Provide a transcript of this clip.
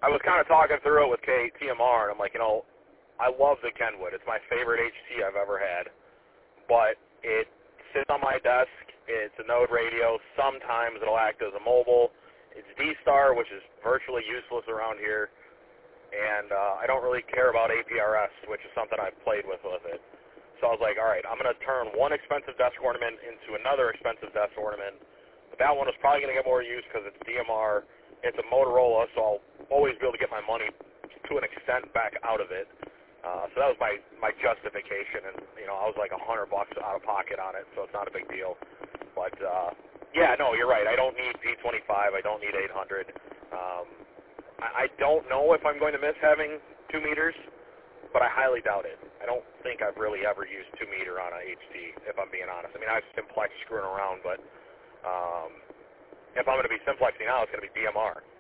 I was kind of talking through it with TMR, and I'm like, I love the Kenwood. It's my favorite HT I've ever had, but it sits on my desk. It's a node radio. Sometimes it'll act as a mobile. It's D-Star, which is virtually useless around here, and I don't really care about APRS, which is something I've played with it. So I was like, all right, I'm going to turn one expensive desk ornament into another expensive desk ornament. But that one is probably going to get more use because it's DMR. It's a Motorola, so I'll always be able to get my money to an extent back out of it. So that was my justification, and I was like $100 out of pocket on it, so it's not a big deal. But yeah, no, you're right. I don't need P25. I don't need 800. I don't know if I'm going to miss having 2 meters, but I highly doubt it. I don't think I've really ever used 2 meter on a HT, if I'm being honest. I mean, I've simplex screwing around, but if I'm going to be simplexing now, it's going to be DMR.